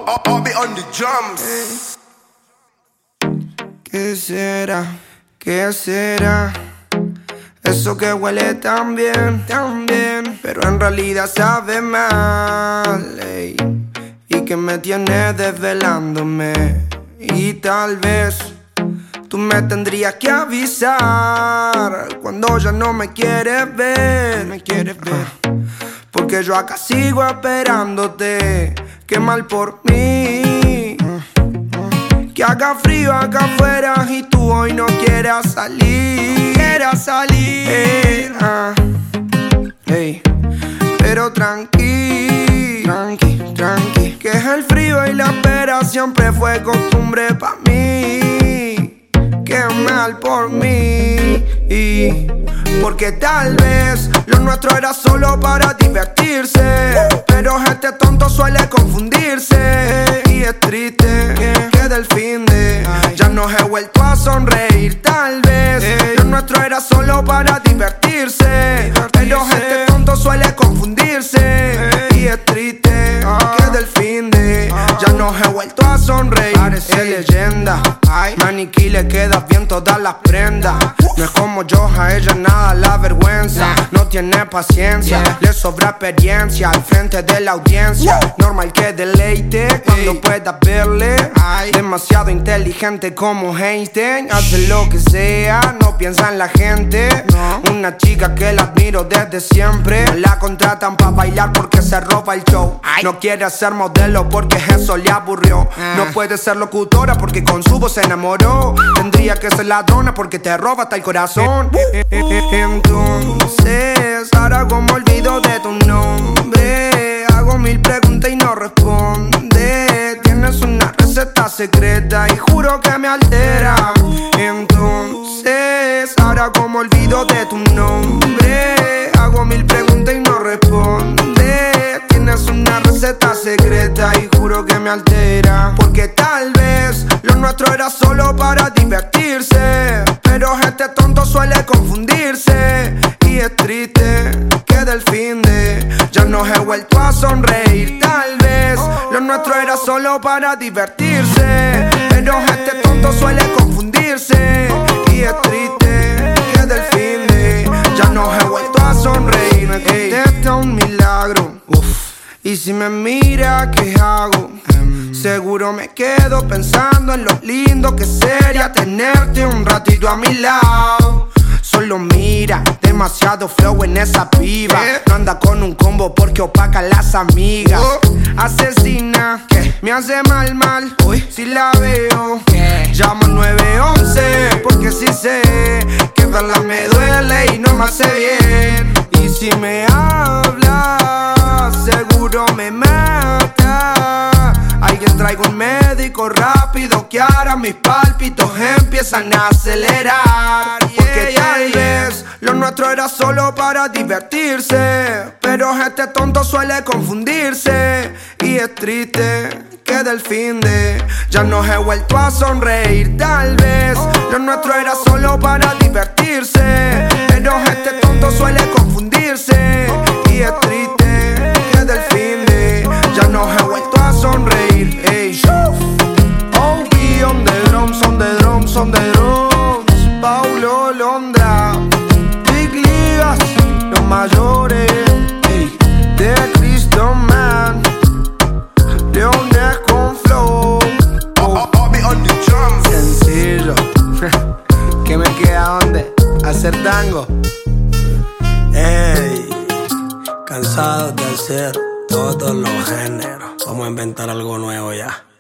I'll be on the drums. ¿Qué será? ¿Qué será? Eso que huele tan bien, pero en realidad sabe mal, ey. Y que me tiene desvelándome. Y tal vez tú me tendrías que avisar cuando ya no me quieres ver, porque yo acá sigo esperándote. Qué mal por mí, que haga frío acá afuera y tú hoy no quieras salir. Hey. Pero tranqui, que es el frío y la espera siempre fue costumbre pa' mí. Qué mal por mí, porque tal vez lo nuestro era solo para divertirse, pero este tonto suele confundirse. Y es triste que del fin de ya no he vuelto a sonreír. Tal vez lo nuestro era solo para divertirse, pero este tonto suele confundirse. Y es triste que del fin de ya no he vuelto a sonreír. Parece leyenda, maniquí le queda bien todas las prendas. No es como yo, a ella nada la vergüenza. No tiene paciencia, le sobra experiencia al frente de la audiencia. Normal que deleite cuando pueda verle. Demasiado inteligente como Einstein. Hace lo que sea, no piensa en la gente. Una chica que la admiro desde siempre. La contratan pa' bailar porque se roba el show. No quiere ser modelo porque eso le aburrió. No puede ser locutora porque con su voz se enamoró. Tendría que ser ladrona porque te roba hasta el corazón. Entonces, ahora como olvido de tu nombre, hago mil preguntas y no responde. Tienes una receta secreta y juro que me altera. Entonces, ahora como olvido de tu nombre, hago mil preguntas y no responde. Tienes una receta secreta y juro que me altera, porque tal vez lo nuestro era solo para divertirse, pero este tonto suele confundirse. Y es triste que del fin de ya no he vuelto a sonreír. Tal vez lo nuestro era solo para divertirse, pero este tonto suele confundirse. Y es triste que del fin de ya no he vuelto a sonreír. Me contesta un milagro. Y si me mira, ¿qué hago? Seguro me quedo pensando en lo lindo que sería tenerte un ratito a mi lado. Solo mira, demasiado flow en esa piba. No anda con un combo porque opaca a las amigas. Asesina, me hace mal, si la veo. Llamo 911 porque sí sé que verla me duele y no me hace bien. Y si me habla, seguro me mata. Alguien traiga un médico rápido que ahora mis pálpitos empiezan a acelerar. Porque tal vez lo nuestro era solo para divertirse, pero este tonto suele confundirse. Y es triste que del fin de ya no he vuelto a sonreír. Tal vez lo nuestro era solo para divertirse, pero este tonto suele confundirse. Y es triste que del fin de ya no he vuelto a sonreír. Ey, OB on the drums, on the drums, on the drums. Paulo Londra, Big Ligas, los mayores, ey, de Cristo Man, Leones con flow. I'll be on the drums. Sencillo. ¿Qué me queda dónde? Hacer tango. Ey, cansados de hacer todos los géneros. Vamos a inventar algo nuevo ya.